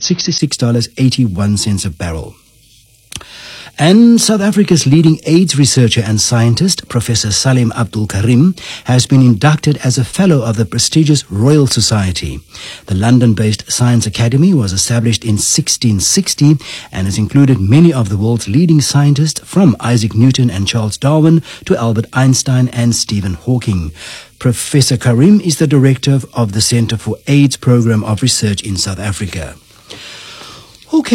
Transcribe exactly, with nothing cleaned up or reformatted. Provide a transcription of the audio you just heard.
sixty-six dollars and eighty-one cents a barrel. And South Africa's leading AIDS researcher and scientist, Professor Salim Abdul Karim, has been inducted as a Fellow of the prestigious Royal Society. The London-based Science Academy was established in sixteen sixty and has included many of the world's leading scientists, from Isaac Newton and Charles Darwin to Albert Einstein and Stephen Hawking. Professor Karim is the director of the Center for AIDS Program of Research in South Africa.